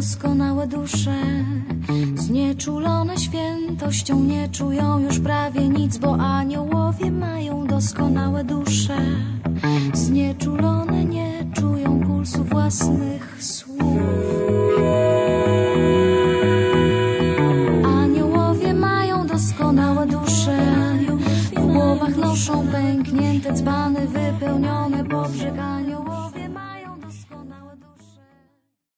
doskonałe dusze. Znieczulone świętością nie czują już prawie nic, bo aniołowie mają doskonałe dusze. Znieczulone nie czują pulsu własnych słów. Aniołowie mają doskonałe dusze. W głowach noszą pęknięte dzbany wypełnione po brzeg aniołowie.